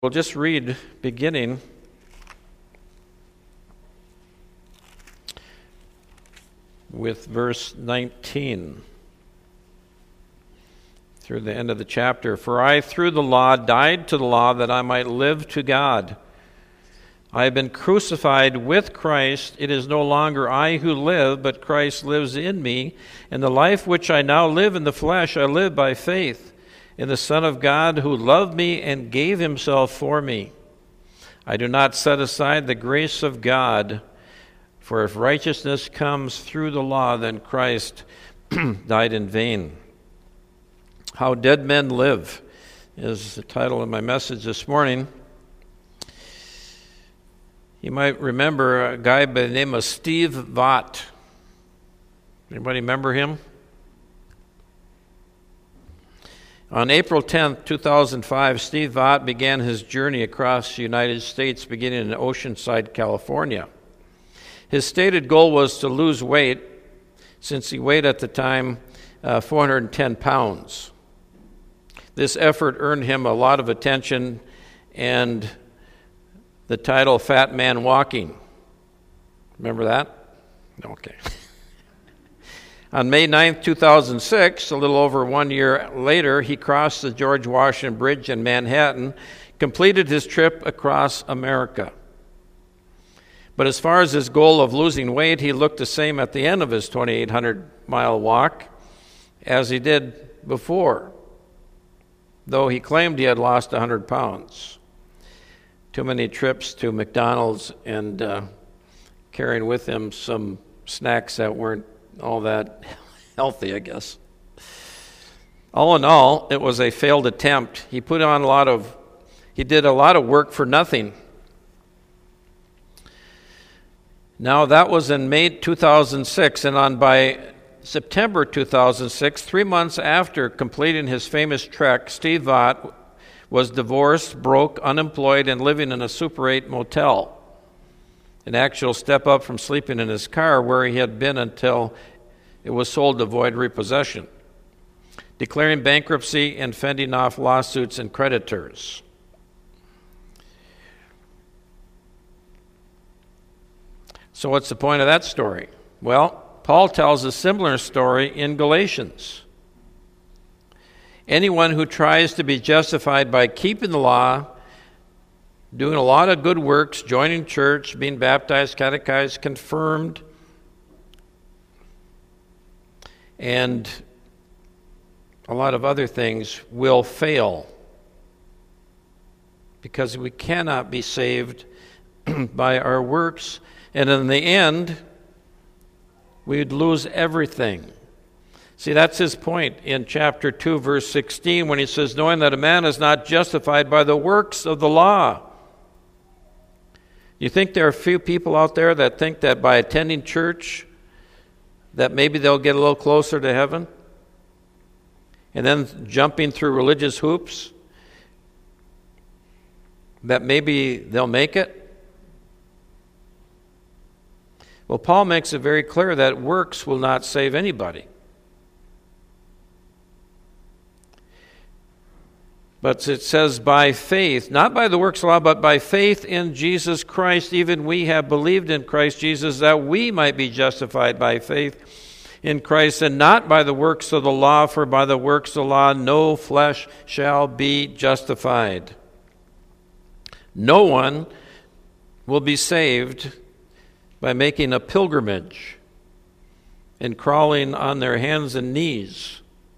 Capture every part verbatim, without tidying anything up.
We'll just read beginning with verse nineteen through the end of the chapter. For I, through the law, died to the law that I might live to God. I have been crucified with Christ. It is no longer I who live, but Christ lives in me. And the life which I now live in the flesh, I live by faith in the Son of God who loved me and gave himself for me. I do not set aside the grace of God, for if righteousness comes through the law, then Christ died in vain. How Dead Men Live is the title of my message this morning. You might remember a guy by the name of Steve Vaught. Anybody remember him? On April tenth, two thousand five, Steve Vaught began his journey across the United States, beginning in Oceanside, California. His stated goal was to lose weight, since he weighed at the time uh, four hundred ten pounds. This effort earned him a lot of attention and the title Fat Man Walking. Remember that? Okay. On May ninth, two thousand six, a little over one year later, he crossed the George Washington Bridge in Manhattan, completed his trip across America. But as far as his goal of losing weight, he looked the same at the end of his twenty-eight hundred mile walk as he did before, though he claimed he had lost one hundred pounds. Too many trips to McDonald's and uh, carrying with him some snacks that weren't all that healthy, I guess. All in all, it was a failed attempt. He put on a lot of, he did a lot of work for nothing. Now that was in May two thousand six, and on by September two thousand six, three months after completing his famous trek, Steve Vaught was divorced, broke, unemployed, and living in a Super eight motel. An actual step up from sleeping in his car where he had been until it was sold to avoid repossession, declaring bankruptcy and fending off lawsuits and creditors. So what's the point of that story? Well, Paul tells a similar story in Galatians. Anyone who tries to be justified by keeping the law, doing a lot of good works, joining church, being baptized, catechized, confirmed, and a lot of other things will fail, because we cannot be saved by our works, and in the end, we'd lose everything. See, that's his point in chapter two, verse sixteen, when he says, knowing that a man is not justified by the works of the law. You think there are a few people out there that think that by attending church that maybe they'll get a little closer to heaven? And then jumping through religious hoops, that maybe they'll make it? Well, Paul makes it very clear that works will not save anybody. But it says by faith, not by the works of law, but by faith in Jesus Christ, even we have believed in Christ Jesus, that we might be justified by faith in Christ, and not by the works of the law, for by the works of the law no flesh shall be justified. No one will be saved by making a pilgrimage and crawling on their hands and knees,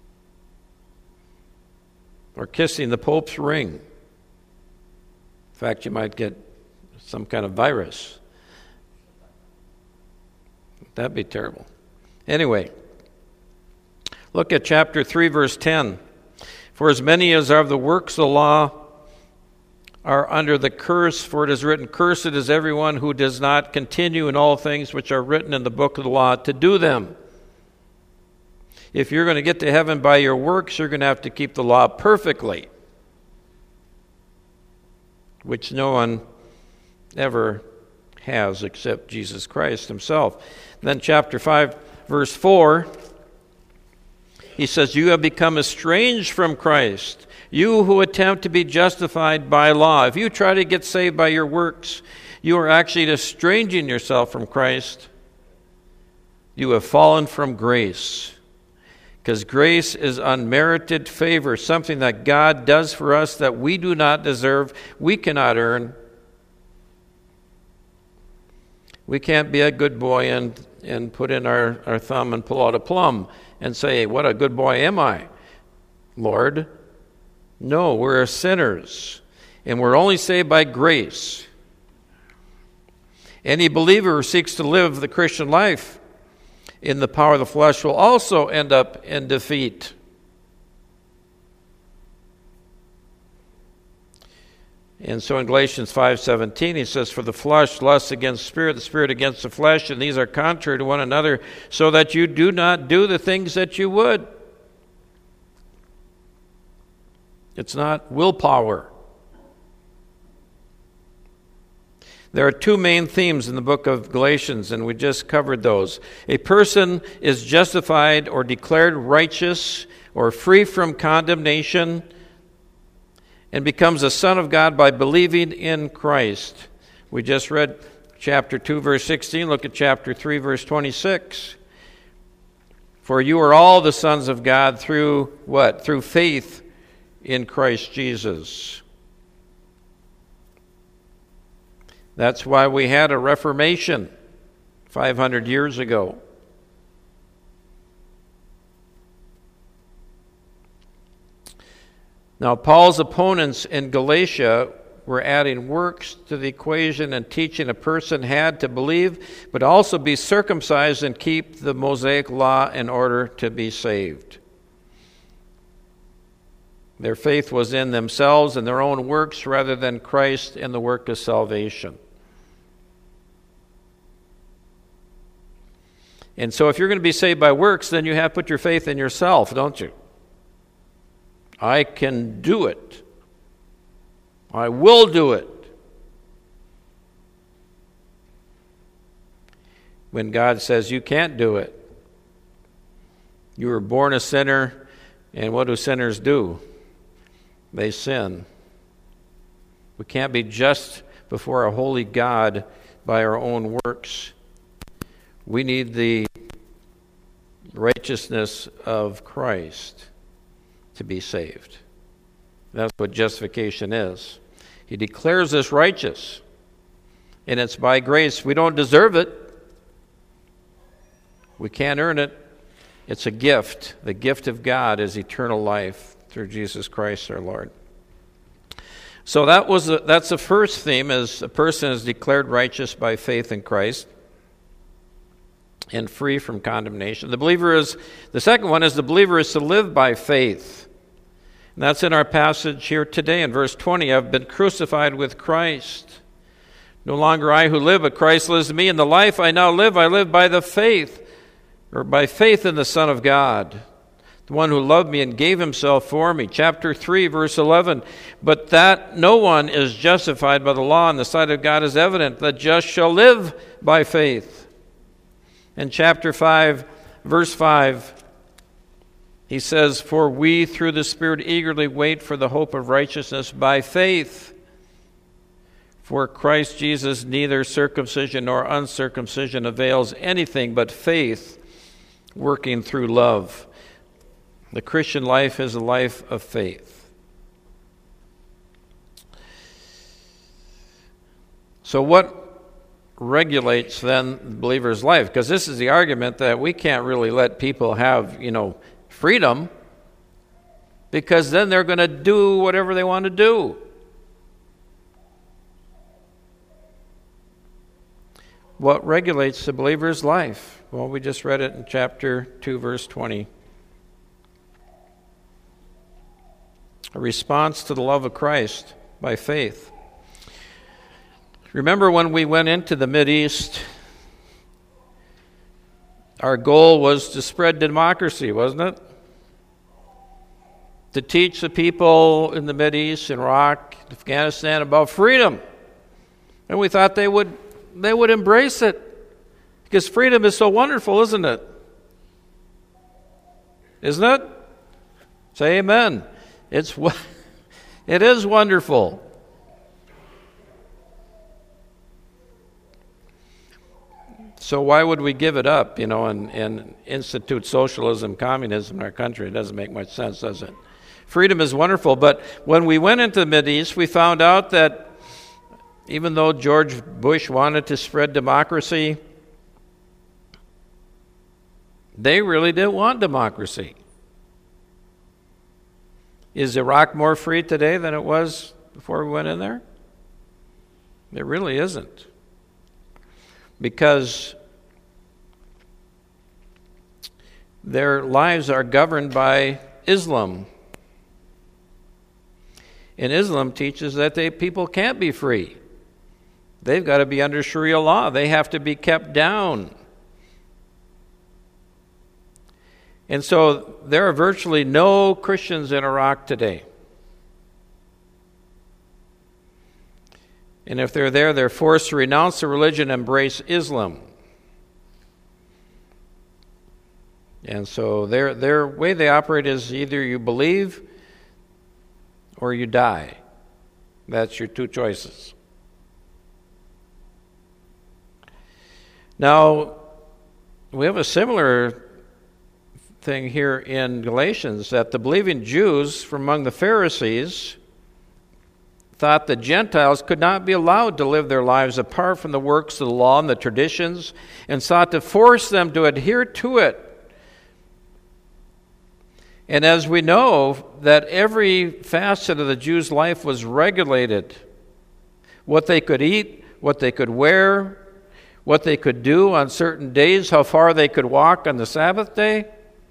or kissing the Pope's ring. In fact, you might get some kind of virus. That'd be terrible. Anyway, look at chapter three, verse ten. For as many as are of the works of the law are under the curse, for it is written, cursed is everyone who does not continue in all things which are written in the book of the law to do them. If you're going to get to heaven by your works, you're going to have to keep the law perfectly, which no one ever has except Jesus Christ himself. And then chapter five, verse four, he says, you have become estranged from Christ, You who attempt to be justified by law, if you try to get saved by your works, you are actually estranging yourself from Christ. You have fallen from grace. Because grace is unmerited favor, something that God does for us that we do not deserve, we cannot earn. We can't be a good boy and, and put in our, our thumb and pull out a plum and say, what a good boy am I, Lord? No, we're sinners, and we're only saved by grace. Any believer who seeks to live the Christian life in the power of the flesh will also end up in defeat. And so in Galatians five seventeen, he says, for the flesh lusts against the spirit, the spirit against the flesh, and these are contrary to one another, so that you do not do the things that you would. It's not willpower. There are two main themes in the book of Galatians, and we just covered those. A person is justified or declared righteous or free from condemnation and becomes a son of God by believing in Christ. We just read chapter two, verse sixteen. Look at chapter three, verse twenty-six. For you are all the sons of God through what? Through faith in Christ Jesus. That's why we had a Reformation five hundred years ago. Now, Paul's opponents in Galatia were adding works to the equation and teaching a person had to believe, but also be circumcised and keep the Mosaic law in order to be saved. Their faith was in themselves and their own works rather than Christ and the work of salvation. And so if you're going to be saved by works, then you have to put your faith in yourself, don't you? I can do it. I will do it. When God says you can't do it. You were born a sinner, and what do sinners do? They sin. We can't be just before a holy God by our own works. We need the righteousness of Christ to be saved. That's what justification is. He declares us righteous, and it's by grace. We don't deserve it. We can't earn it. It's a gift. The gift of God is eternal life through Jesus Christ our Lord. So that was a, that's the first theme, is a person is declared righteous by faith in Christ and free from condemnation. The believer is, the second one is the believer is to live by faith. And that's in our passage here today in verse twenty. I've been crucified with Christ. No longer I who live, but Christ lives in me. In the life I now live, I live by the faith, or by faith in the Son of God, the one who loved me and gave himself for me. Chapter three, verse eleven. But that no one is justified by the law in the sight of God is evident. The just shall live by faith. In chapter five, verse five, he says, for we through the Spirit eagerly wait for the hope of righteousness by faith. For Christ Jesus neither circumcision nor uncircumcision avails anything but faith working through love. The Christian life is a life of faith. So what regulates then the believer's life? Because this is the argument that we can't really let people have, you know, freedom, because then they're going to do whatever they want to do. What regulates the believer's life? Well, we just read it in chapter two, verse twenty. A response to the love of Christ by faith. Remember when we went into the Mideast, our goal was to spread democracy, wasn't it? To teach the people in the Mideast, in Iraq, Afghanistan about freedom. And we thought they would they would embrace it. Because freedom is so wonderful, isn't it? Isn't it? Say amen. It's It is wonderful. So why would we give it up, you know, and, and institute socialism, communism in our country? It doesn't make much sense, does it? Freedom is wonderful, but when we went into the Mideast, we found out that even though George Bush wanted to spread democracy, they really didn't want democracy. Is Iraq more free today than it was before we went in there? It really isn't. Because their lives are governed by Islam. And Islam teaches that they, people can't be free. They've got to be under Sharia law. They have to be kept down. And so there are virtually no Christians in Iraq today. And if they're there, they're forced to renounce the religion and embrace Islam. And so their their way they operate is either you believe or you die. That's your two choices. Now, we have a similar thing here in Galatians, that the believing Jews from among the Pharisees thought the Gentiles could not be allowed to live their lives apart from the works of the law and the traditions, and sought to force them to adhere to it. And as we know, that every facet of the Jews' life was regulated. What they could eat, what they could wear, what they could do on certain days, how far they could walk on the Sabbath day,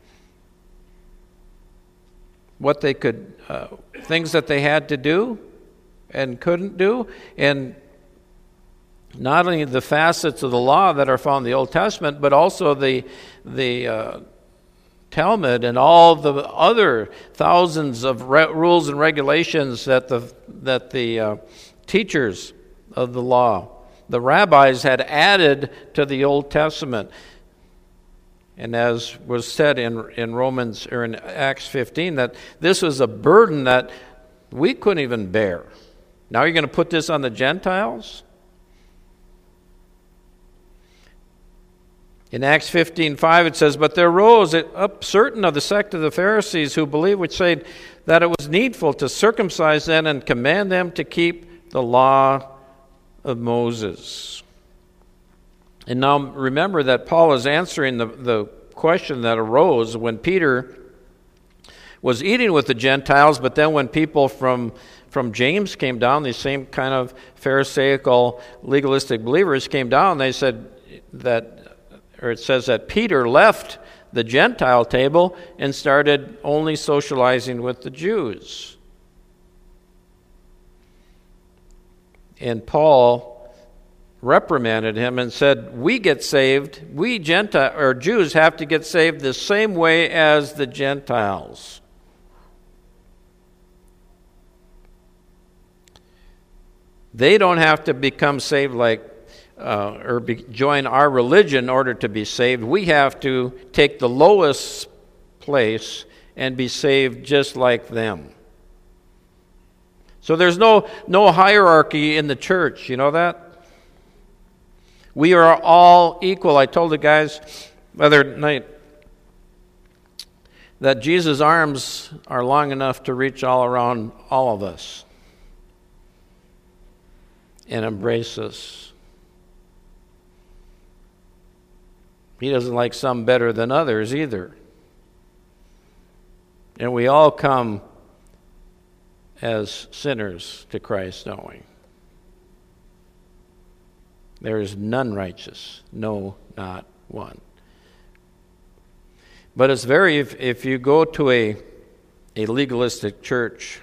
what they could, uh, things that they had to do and couldn't do, and not only the facets of the law that are found in the Old Testament, but also the the uh, Talmud and all the other thousands of re- rules and regulations that the that the uh, teachers of the law, the rabbis, had added to the Old Testament. And as was said in in Romans or in Acts fifteen, that this was a burden that we couldn't even bear. Now you're going to put this on the Gentiles? In Acts fifteen five it says, "But there rose up certain of the sect of the Pharisees who believed, which said that it was needful to circumcise them and command them to keep the law of Moses." And now remember that Paul is answering the, the question that arose when Peter was eating with the Gentiles, but then when people from from James came down, these same kind of Pharisaical, legalistic believers came down, they said that, or it says that Peter left the Gentile table and started only socializing with the Jews. And Paul reprimanded him and said, we get saved, we Gentile or Jews have to get saved the same way as the Gentiles. They don't have to become saved like uh, or be, join our religion in order to be saved. We have to take the lowest place and be saved just like them. So there's no no hierarchy in the church, you know that? We are all equal. I told the guys the other night that Jesus' arms are long enough to reach all around all of us and embrace us. He doesn't like some better than others either. And we all come as sinners to Christ, don't we? There is none righteous, no, not one. But it's very, if, if you go to a, a legalistic church,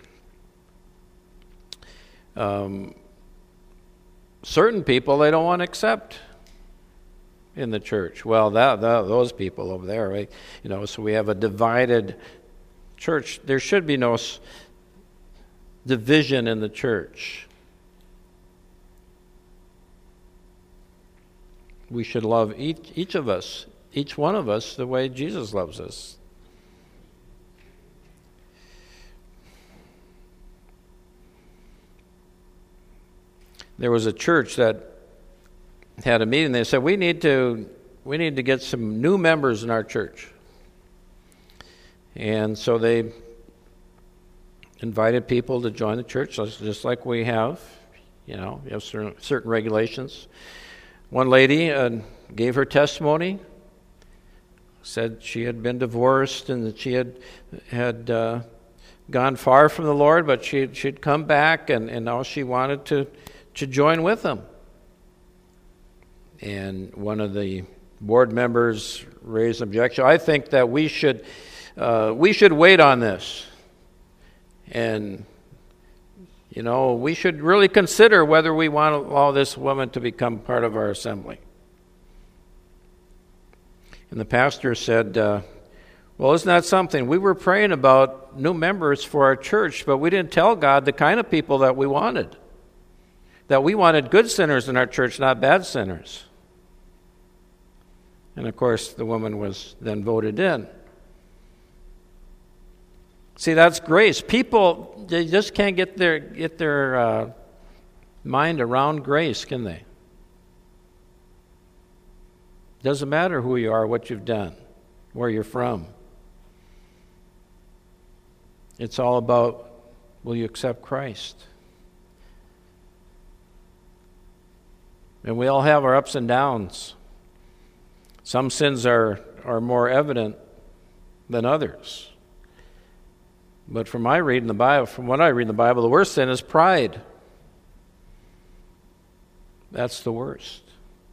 um, certain people they don't want to accept in the church. Well, that, that those people over there, right? You know, so we have a divided church. There should be no s- division in the church. We should love each each of us, each one of us, the way Jesus loves us. there was a church that had a meeting. They said, we need to we need to get some new members in our church. And so they invited people to join the church, just like we have. You know, we have certain, certain regulations. One lady uh, gave her testimony, said she had been divorced and that she had had uh, gone far from the Lord, but she she'd come back, and, and now she wanted to, to join with them. And one of the board members raised an objection. I think that we should uh, we should wait on this, and you know we should really consider whether we want to allow this woman to become part of our assembly. And the pastor said, uh, "Well, isn't that something? We were praying about new members for our church, but we didn't tell God the kind of people that we wanted. That we wanted good sinners in our church, not bad sinners." And of course, the woman was then voted in. See, that's grace. People, they just can't get their get their uh, mind around grace, can they? Doesn't matter who you are, what you've done, where you're from. It's all about, will you accept Christ? And we all have our ups and downs. Some sins are, are more evident than others. But from my reading the Bible, from what I read in the Bible, the worst sin is pride. That's the worst.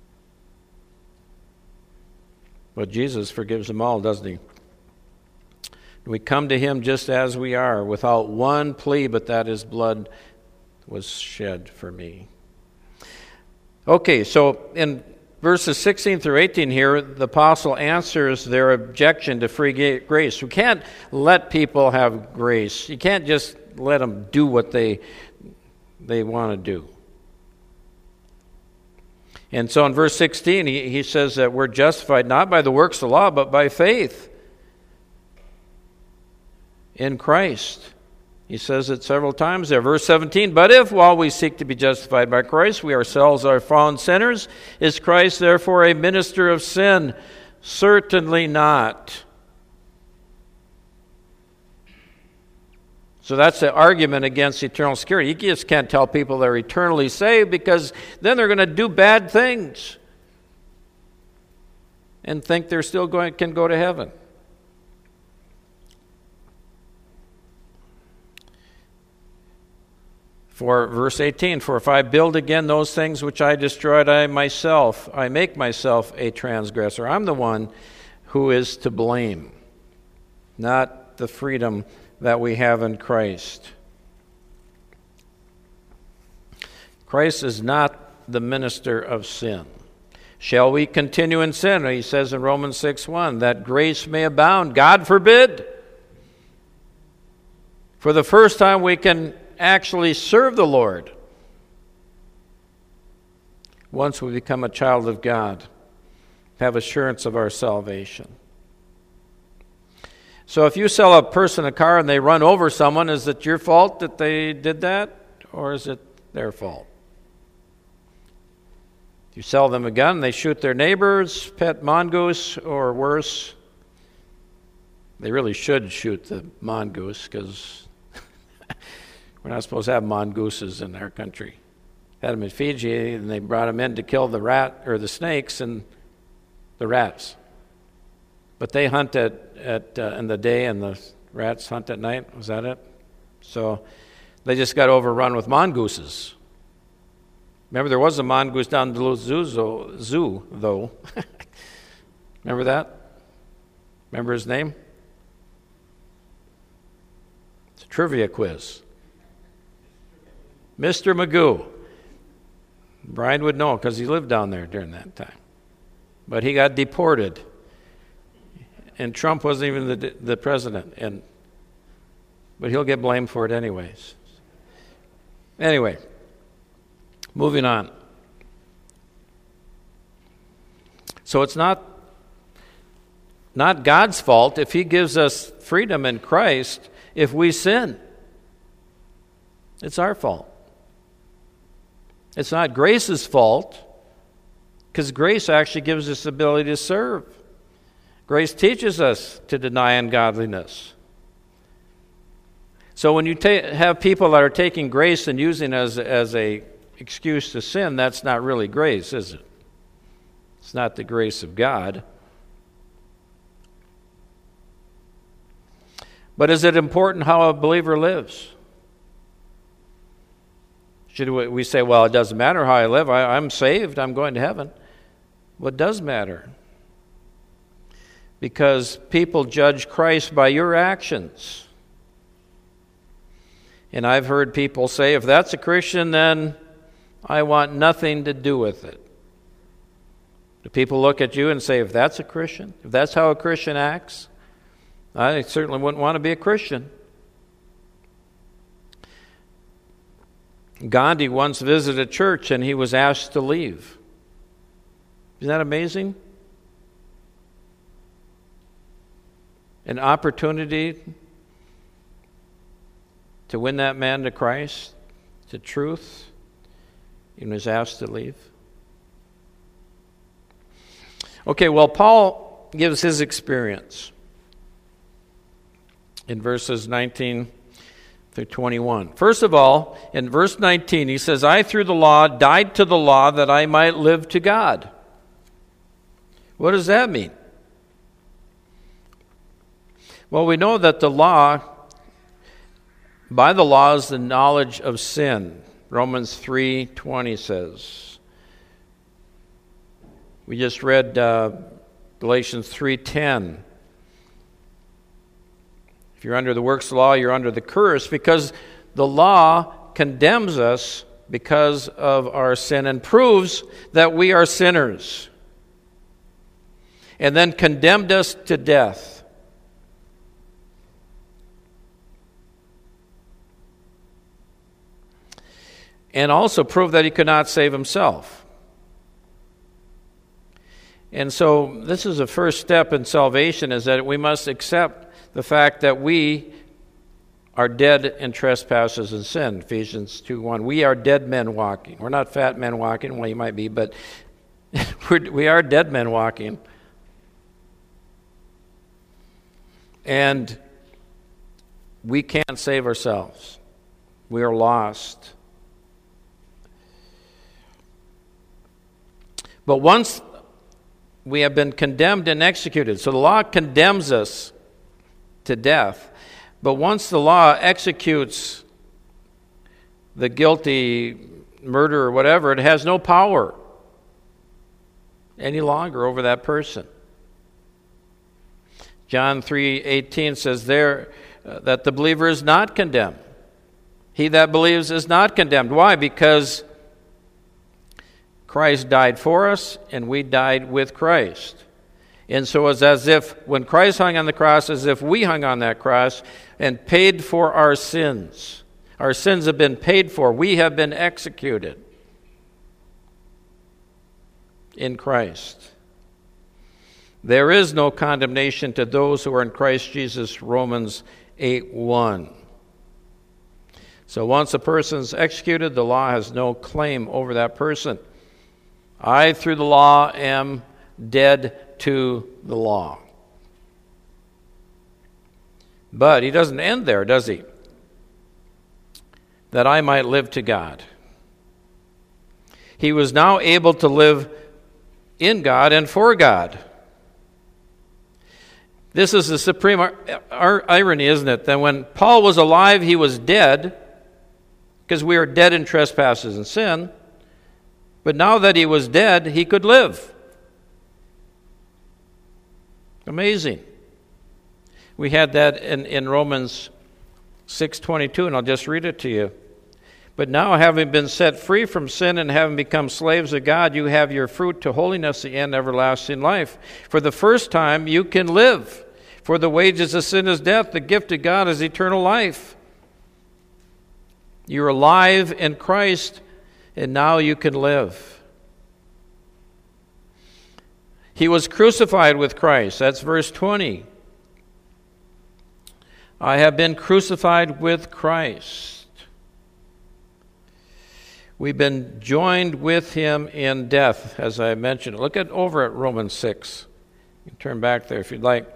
But Jesus forgives them all, doesn't he? We come to him just as we are, without one plea, but that his blood was shed for me. Okay, so in verses sixteen through eighteen here, the apostle answers their objection to free grace. We can't let people have grace. You can't just let them do what they they want to do. And so in verse sixteen, he, he says that we're justified not by the works of the law, but by faith in Christ. He says it several times there. Verse seventeen, but if while we seek to be justified by Christ, we ourselves are fallen sinners, is Christ therefore a minister of sin? Certainly not. So that's the argument against eternal security. You just can't tell people they're eternally saved, because then they're going to do bad things and think they're still going can go to heaven. For verse eighteen, for if I build again those things which I destroyed, I myself, I make myself a transgressor. I'm the one who is to blame, not the freedom that we have in Christ. Christ is not the minister of sin. Shall we continue in sin? He says in Romans six one, that grace may abound. God forbid. For the first time we can actually serve the Lord once we become a child of God, have assurance of our salvation. So if you sell a person a car and they run over someone, is it your fault that they did that, or is it their fault? If you sell them a gun, they shoot their neighbor's pet mongoose, or worse, they really should shoot the mongoose, because we're not supposed to have mongooses in our country. Had them in Fiji, and they brought them in to kill the rat or the snakes and the rats. But they hunt at, at uh, in the day, and the rats hunt at night. Was that it? So they just got overrun with mongooses. Remember, there was a mongoose down at the zoo, zoo though. Remember that? Remember his name? It's a trivia quiz. Mister Magoo. Brian would know because he lived down there during that time. But he got deported. And Trump wasn't even the, the president. And but he'll get blamed for it anyways. Anyway, moving on. So it's not, not God's fault if he gives us freedom in Christ if we sin. It's our fault. It's not grace's fault, because grace actually gives us the ability to serve. Grace teaches us to deny ungodliness. So when you ta- have people that are taking grace and using it as, as a excuse to sin, that's not really grace, is it? It's not the grace of God. But is it important how a believer lives? Should we say, well, it doesn't matter how I live. I, I'm saved. I'm going to heaven. Well, it does matter. Because people judge Christ by your actions. And I've heard people say, if that's a Christian, then I want nothing to do with it. Do people look at you and say, if that's a Christian, if that's how a Christian acts, I certainly wouldn't want to be a Christian. Gandhi once visited a church and he was asked to leave. Isn't that amazing? An opportunity to win that man to Christ, to truth, and was asked to leave. Okay, well, Paul gives his experience in verses nineteen through twenty-one. First of all, in verse nineteen, he says, I through the law died to the law that I might live to God. What does that mean? Well, we know that the law, by the law is the knowledge of sin. Romans three twenty says. We just read uh, Galatians three ten. If you're under the works of the law, you're under the curse, because the law condemns us because of our sin and proves that we are sinners, and then condemned us to death. And also proved that he could not save himself. And so this is the first step in salvation, is that we must accept the fact that we are dead in trespasses and sin. Ephesians two one. We are dead men walking. We're not fat men walking. Well, you might be, but we're, we are dead men walking. And we can't save ourselves. We are lost. But once we have been condemned and executed, so the law condemns us to death, but once the law executes the guilty murder or whatever, it has no power any longer over that person. John three eighteen says there uh, that the believer is not condemned. He that believes is not condemned. Why? Because Christ died for us, and we died with Christ. And so it's as if, when Christ hung on the cross, as if we hung on that cross and paid for our sins. Our sins have been paid for. We have been executed in Christ. There is no condemnation to those who are in Christ Jesus, Romans eight one. So once a person's executed, the law has no claim over that person. I, through the law, am dead to the law. But he doesn't end there, does he? That I might live to God. He was now able to live in God and for God. This is the supreme irony, isn't it? That when Paul was alive, he was dead, because we are dead in trespasses and sin. But now that he was dead, he could live. Amazing. We had that in, in Romans six twenty-two, and I'll just read it to you. But now, having been set free from sin and having become slaves of God, you have your fruit to holiness and everlasting life. For the first time, you can live. For the wages of sin is death, the gift of God is eternal life. You're alive in Christ, and now you can live. He was crucified with Christ. That's verse twenty. I have been crucified with Christ. We've been joined with him in death, as I mentioned. Look at over at Romans six. You can turn back there if you'd like.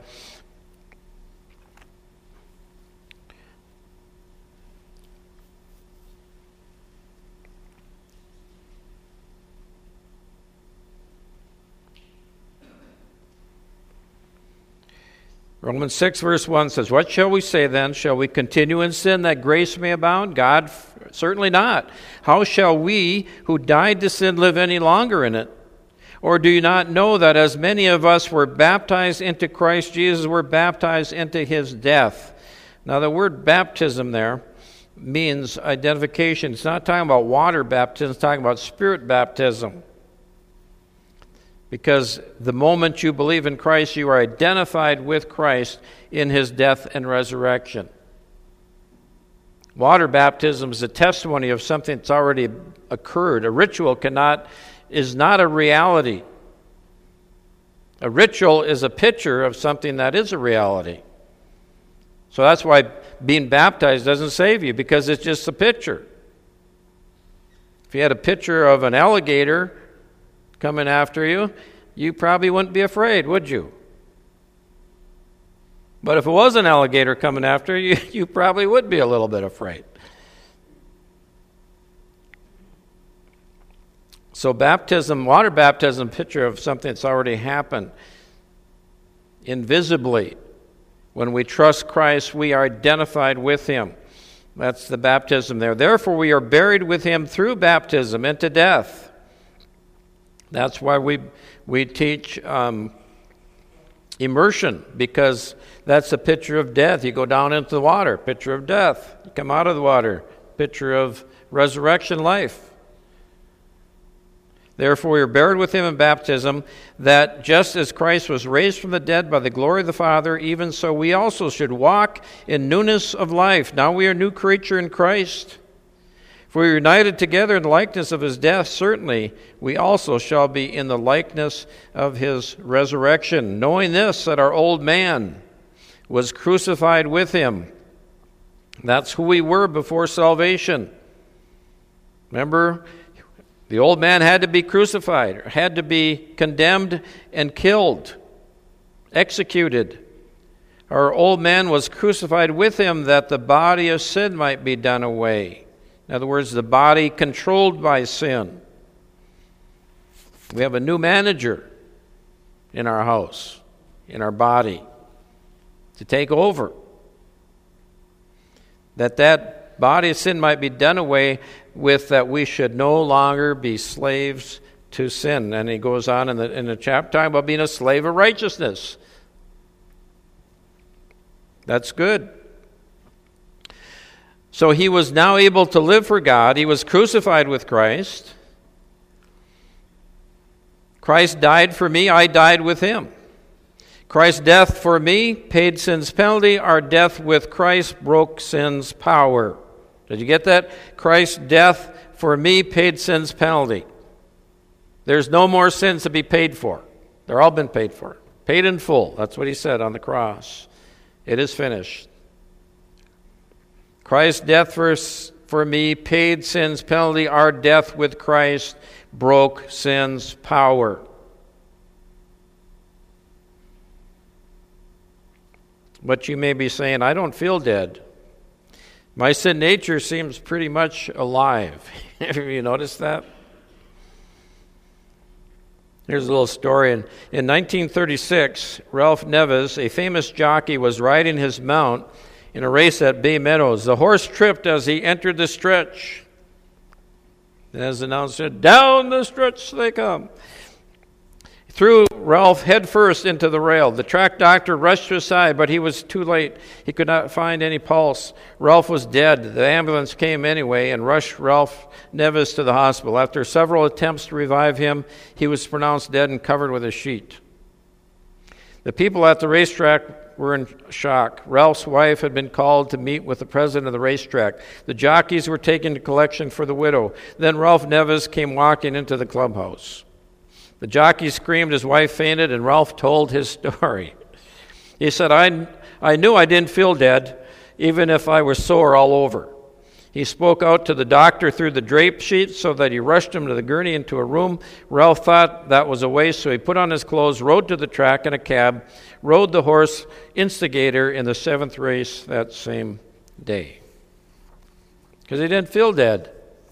Romans six verse one says, "What shall we say then? Shall we continue in sin that grace may abound? God, certainly not. How shall we who died to sin live any longer in it? Or do you not know that as many of us were baptized into Christ Jesus, were baptized into his death?" Now the word baptism there means identification. It's not talking about water baptism, it's talking about spirit baptism. Because the moment you believe in Christ, you are identified with Christ in his death and resurrection. Water baptism is a testimony of something that's already occurred. A ritual cannot is not a reality. A ritual is a picture of something that is a reality. So that's why being baptized doesn't save you, because it's just a picture. If you had a picture of an alligator coming after you, you probably wouldn't be afraid, would you? But if it was an alligator coming after you, you probably would be a little bit afraid. So baptism, water baptism, picture of something that's already happened. Invisibly, when we trust Christ, we are identified with him. That's the baptism there. Therefore, we are buried with him through baptism into death. That's why we we teach um, immersion, because that's a picture of death. You go down into the water, picture of death. You come out of the water, picture of resurrection life. Therefore, we are buried with him in baptism, that just as Christ was raised from the dead by the glory of the Father, even so we also should walk in newness of life. Now we are a new creature in Christ. If we are united together in the likeness of his death, certainly we also shall be in the likeness of his resurrection, knowing this, that our old man was crucified with him. That's who we were before salvation. Remember, the old man had to be crucified, had to be condemned and killed, executed. Our old man was crucified with him, that the body of sin might be done away. In other words, the body controlled by sin. We have a new manager in our house, in our body, to take over. That that body of sin might be done away with, that we should no longer be slaves to sin. And he goes on in the, in the chapter talking about being a slave of righteousness. That's good. So he was now able to live for God. He was crucified with Christ. Christ died for me. I died with him. Christ's death for me paid sin's penalty. Our death with Christ broke sin's power. Did you get that? Christ's death for me paid sin's penalty. There's no more sins to be paid for. They're all been paid for. Paid in full. That's what he said on the cross. It is finished. Christ's death for, for me paid sin's penalty. Our death with Christ broke sin's power. But you may be saying, I don't feel dead. My sin nature seems pretty much alive. Have you noticed that? Here's a little story. In, in nineteen thirty-six, Ralph Neves, a famous jockey, was riding his mount in a race at Bay Meadows. The horse tripped as he entered the stretch. And as the announcer said, down the stretch they come. He threw Ralph headfirst into the rail. The track doctor rushed to his side, but he was too late. He could not find any pulse. Ralph was dead. The ambulance came anyway and rushed Ralph Neves to the hospital. After several attempts to revive him, he was pronounced dead and covered with a sheet. The people at the racetrack were in shock. Ralph's wife had been called to meet with the president of the racetrack. The jockeys were taken to collection for the widow. Then Ralph Neves came walking into the clubhouse. The jockey screamed, his wife fainted, and Ralph told his story. He said, I, I knew I didn't feel dead, even if I was sore all over. He spoke out to the doctor through the drape sheet so that he rushed him to the gurney into a room. Ralph thought that was a waste, so he put on his clothes, rode to the track in a cab, rode the horse Instigator in the seventh race that same day. Because he didn't feel dead.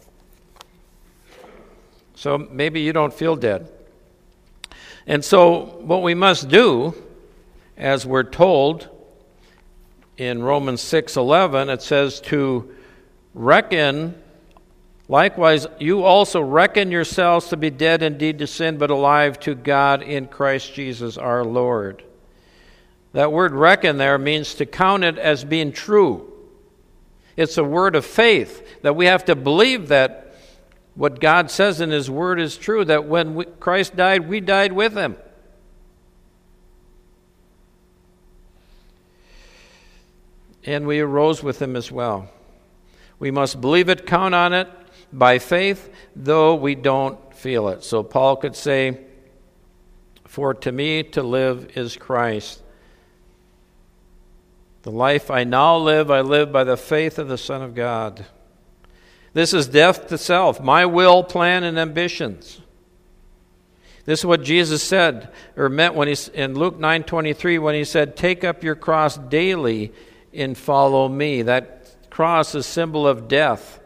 So maybe you don't feel dead. And so what we must do, as we're told in Romans six eleven, it says to reckon, likewise, you also reckon yourselves to be dead indeed to sin, but alive to God in Christ Jesus our Lord. That word reckon there means to count it as being true. It's a word of faith, that we have to believe that what God says in His Word is true, that when we, Christ died, we died with Him. And we arose with Him as well. We must believe it, count on it by faith, though we don't feel it. So Paul could say, for to me to live is Christ. The life I now live, I live by the faith of the Son of God. This is death to self, my will, plan, and ambitions. This is what Jesus said, or meant when he, in Luke nine twenty-three, when he said, take up your cross daily and follow me. That cross is a symbol of death.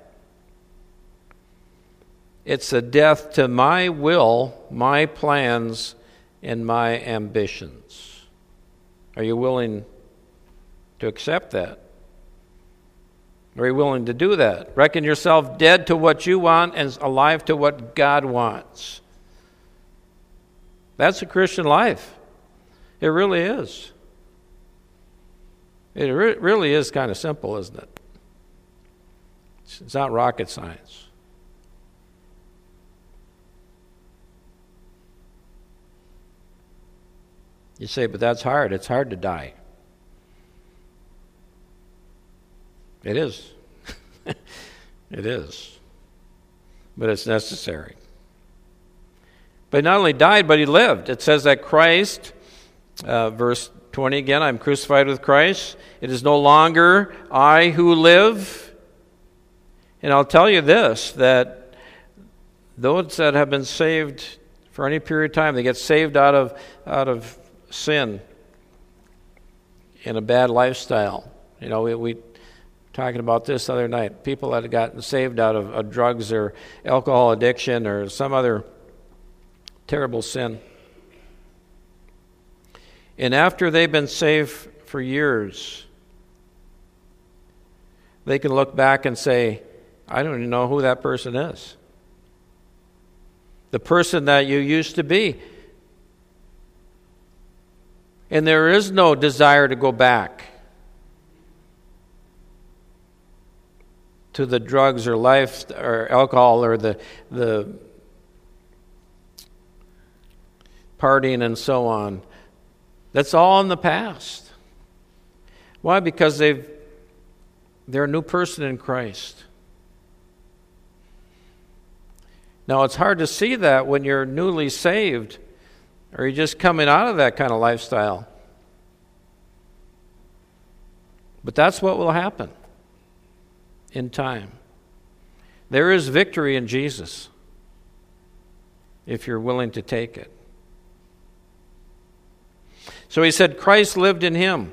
It's a death to my will, my plans, and my ambitions. Are you willing to accept that? Are you willing to do that? Reckon yourself dead to what you want and alive to what God wants. That's a Christian life. It really is. It re- really is kind of simple, isn't it? It's not rocket science. You say, but that's hard. It's hard to die. It is. It is. But it's necessary. But he not only died, but he lived. It says that Christ, uh, verse twenty again, I'm crucified with Christ. It is no longer I who live. And I'll tell you this, that those that have been saved for any period of time, they get saved out of out of sin and a bad lifestyle. You know, we... we talking about this the other night. People that had gotten saved out of, of drugs or alcohol addiction or some other terrible sin. And after they've been saved for years, they can look back and say, I don't even know who that person is. The person that you used to be. And there is no desire to go back to the drugs or life or alcohol or the the partying and so on. That's all in the past. Why? Because they've they're a new person in Christ. Now it's hard to see that when you're newly saved or you're just coming out of that kind of lifestyle. But that's what will happen in time. There is victory in Jesus if you're willing to take it. So he said Christ lived in him.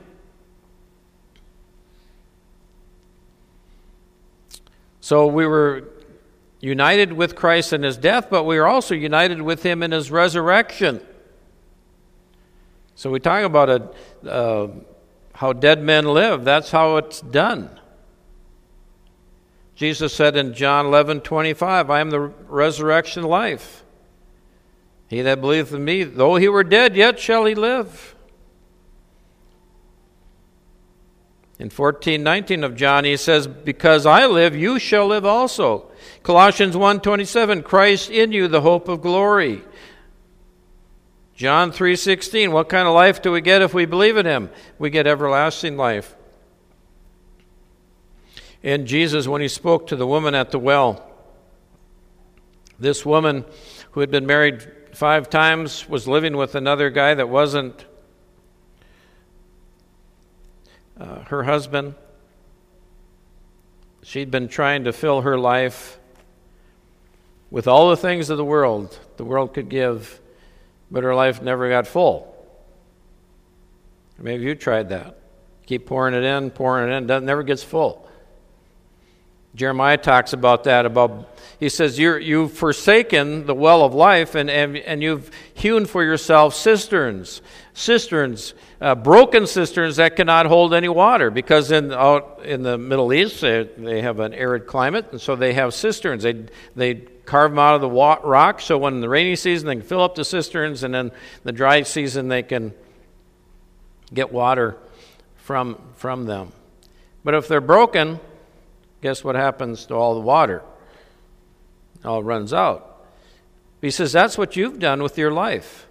So we were united with Christ in his death, but we were also united with him in his resurrection. So we talk about a, uh, how dead men live. That's how it's done. Jesus said in John eleven twenty-five, I am the resurrection life. He that believeth in me, though he were dead, yet shall he live. In fourteen nineteen of John, he says, because I live, you shall live also. Colossians one twenty-seven, Christ in you, the hope of glory. John three sixteen, what kind of life do we get if we believe in him? We get everlasting life. And Jesus, when he spoke to the woman at the well, this woman who had been married five times was living with another guy that wasn't uh, her husband. she'd been trying to fill her life with all the things of the world the world could give, but her life never got full. Maybe you tried that. Keep pouring it in, pouring it in, it never gets full. Jeremiah talks about that, about he says, You're, you've forsaken the well of life, and, and, and you've hewn for yourself cisterns, cisterns, uh, broken cisterns that cannot hold any water, because in out in the Middle East, they, they have an arid climate, and so they have cisterns. They, they carve them out of the wa- rock, so when in the rainy season, they can fill up the cisterns, and then the dry season, they can get water from, from them. But if they're broken, guess what happens to all the water? It all runs out. He says that's what you've done with your life.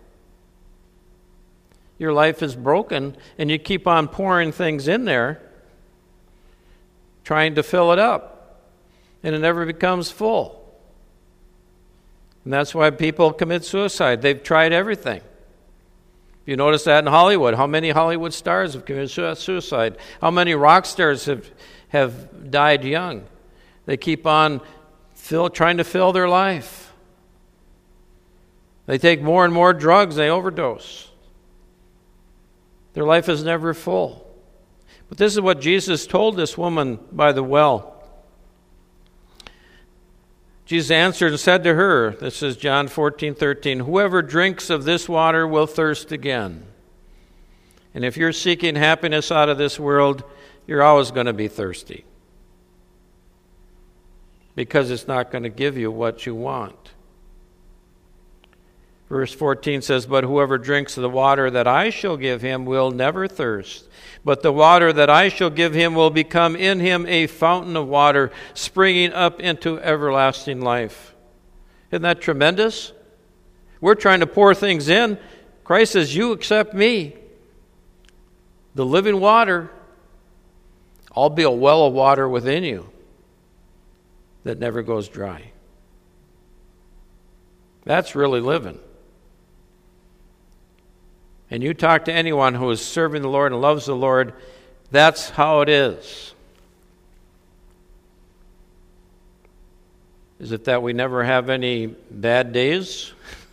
Your life is broken, and you keep on pouring things in there, trying to fill it up, and it never becomes full. And that's why people commit suicide. They've tried everything. You notice that in Hollywood. How many Hollywood stars have committed suicide? How many rock stars have have died young? They keep on fill, trying to fill their life. They take more and more drugs. They overdose. Their life is never full. But this is what Jesus told this woman by the well. Jesus answered and said to her, this is John fourteen thirteen, whoever drinks of this water will thirst again. And if you're seeking happiness out of this world, you're always going to be thirsty, because it's not going to give you what you want. Verse fourteen says, but whoever drinks of the water that I shall give him will never thirst. But the water that I shall give him will become in him a fountain of water, springing up into everlasting life. Isn't that tremendous? We're trying to pour things in. Christ says, you accept me, the living water. I'll be a well of water within you that never goes dry. That's really living. And you talk to anyone who is serving the Lord and loves the Lord, that's how it is. Is it that we never have any bad days?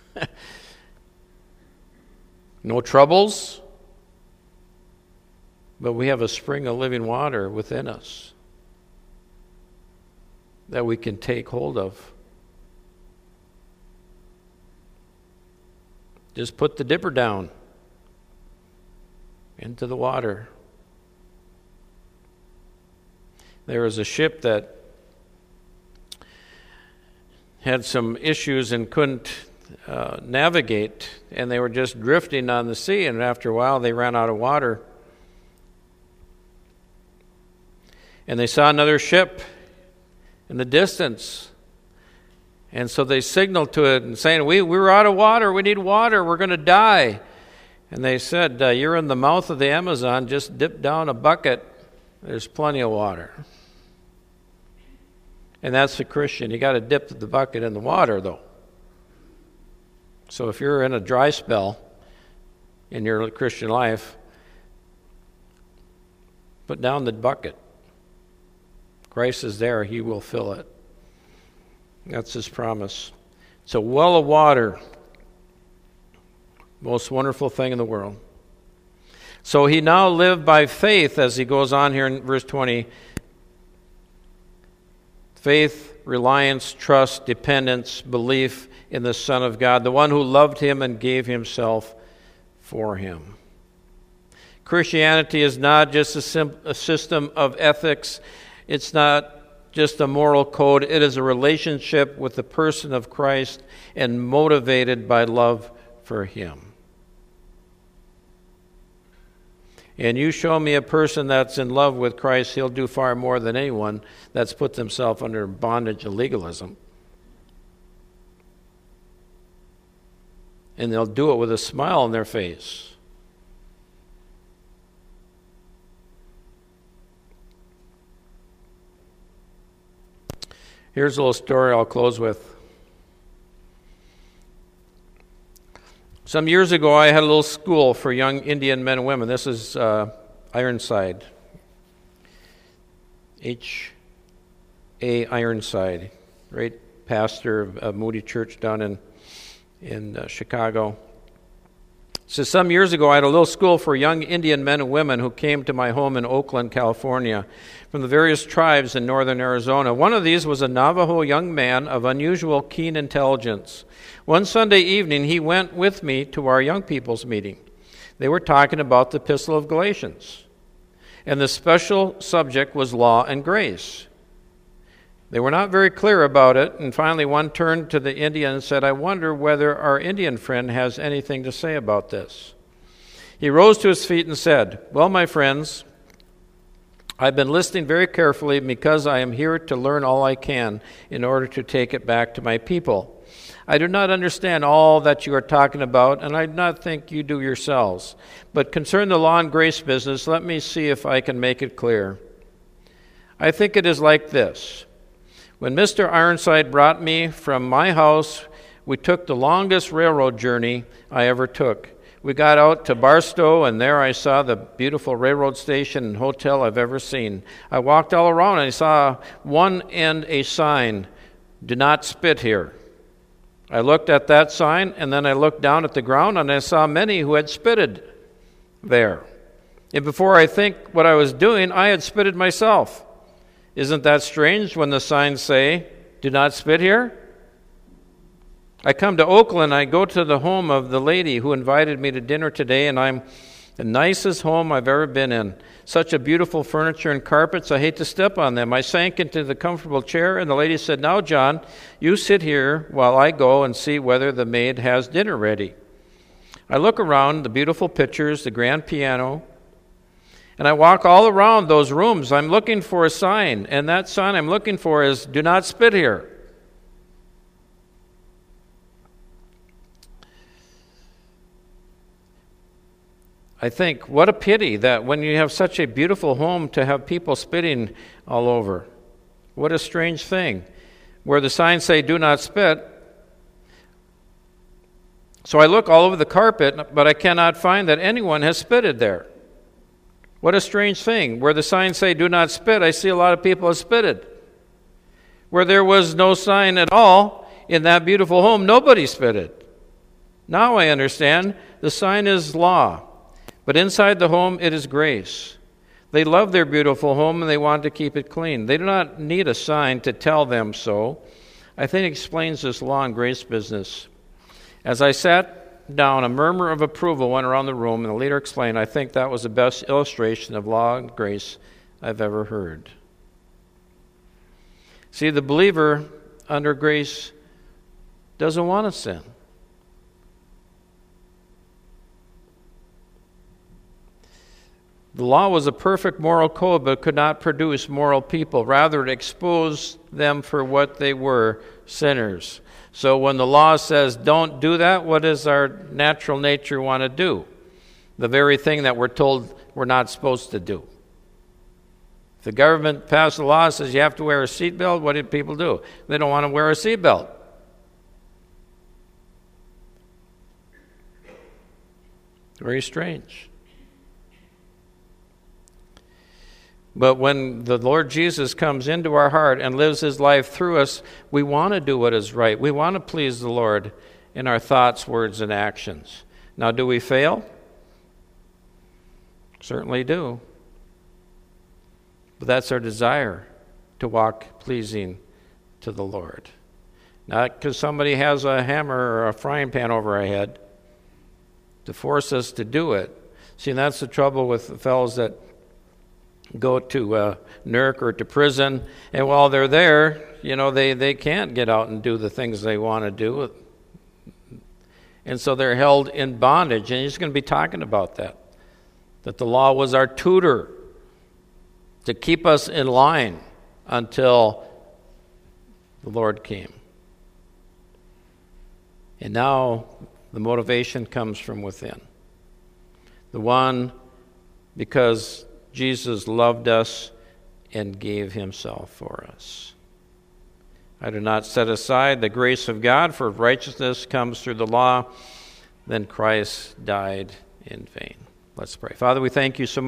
No troubles? But we have a spring of living water within us that we can take hold of. Just put the dipper down into the water. There was a ship that had some issues and couldn't uh, navigate, and they were just drifting on the sea, and after a while they ran out of water. And they saw another ship in the distance. And so they signaled to it and saying, we, we're out of water, we need water, we're going to die. And they said, uh, you're in the mouth of the Amazon, just dip down a bucket, there's plenty of water. And that's the Christian. You got to dip the bucket in the water, though. So if you're in a dry spell in your Christian life, put down the bucket. Christ is there, he will fill it. That's his promise. It's a well of water. Most wonderful thing in the world. So he now lived by faith, as he goes on here in verse twenty. Faith, reliance, trust, dependence, belief in the Son of God, the one who loved him and gave himself for him. Christianity is not just a, sim- a system of ethics. It's not just a moral code. It is a relationship with the person of Christ and motivated by love for him. And you show me a person that's in love with Christ, he'll do far more than anyone that's put themselves under bondage of legalism. And they'll do it with a smile on their face. Here's a little story I'll close with. Some years ago, I had a little school for young Indian men and women. This is uh, Ironside. H A. Ironside, great pastor of, of Moody Church down in, in uh, Chicago. So some years ago, I had a little school for young Indian men and women who came to my home in Oakland, California, from the various tribes in northern Arizona. One of these was a Navajo young man of unusual keen intelligence. One Sunday evening, he went with me to our young people's meeting. They were talking about the Epistle of Galatians, and the special subject was law and grace. They were not very clear about it, and finally one turned to the Indian and said, "I wonder whether our Indian friend has anything to say about this." He rose to his feet and said, "Well, my friends, I've been listening very carefully because I am here to learn all I can in order to take it back to my people. I do not understand all that you are talking about, and I do not think you do yourselves. But concerning the law and grace business, let me see if I can make it clear. I think it is like this. When Mister Ironside brought me from my house, we took the longest railroad journey I ever took. We got out to Barstow, and there I saw the beautiful railroad station and hotel I've ever seen. I walked all around, and I saw one end a sign, 'Do not spit here.' I looked at that sign, and then I looked down at the ground, and I saw many who had spitted there. And before I think what I was doing, I had spitted myself. Isn't that strange when the signs say, 'Do not spit here'? I come to Oakland, I go to the home of the lady who invited me to dinner today, and I'm the nicest home I've ever been in. Such a beautiful furniture and carpets, I hate to step on them. I sank into the comfortable chair, and the lady said, 'Now, John, you sit here while I go and see whether the maid has dinner ready.' I look around the beautiful pictures, the grand piano, and I walk all around those rooms. I'm looking for a sign, and that sign I'm looking for is, 'Do not spit here.' I think, what a pity that when you have such a beautiful home to have people spitting all over. What a strange thing. Where the signs say, 'Do not spit.' So I look all over the carpet, but I cannot find that anyone has spitted there. What a strange thing. Where the signs say, 'Do not spit,' I see a lot of people have spitted. Where there was no sign at all in that beautiful home, nobody spitted. Now I understand. The sign is law. But inside the home, it is grace. They love their beautiful home and they want to keep it clean. They do not need a sign to tell them so. I think it explains this law and grace business. As I sat down, a murmur of approval went around the room, and the leader explained, 'I think that was the best illustration of law and grace I've ever heard.'" See, the believer under grace doesn't want to sin. The law was a perfect moral code, but could not produce moral people. Rather, it exposed them for what they were, sinners. So when the law says, don't do that, what does our natural nature want to do? The very thing that we're told we're not supposed to do. If the government passed a law that says you have to wear a seatbelt, what do people do? They don't want to wear a seatbelt. Very strange. But when the Lord Jesus comes into our heart and lives his life through us, we want to do what is right. We want to please the Lord in our thoughts, words, and actions. Now, do we fail? Certainly do. But that's our desire, to walk pleasing to the Lord. Not because somebody has a hammer or a frying pan over our head to force us to do it. See, and that's the trouble with the fellows that go to uh, N E R C or to prison, and while they're there, you know, they, they can't get out and do the things they want to do. And so they're held in bondage, and he's going to be talking about that. That the law was our tutor to keep us in line until the Lord came. And now the motivation comes from within. The one, because Jesus loved us and gave himself for us. I do not set aside the grace of God, for if righteousness comes through the law, then Christ died in vain. Let's pray. Father, we thank you so much.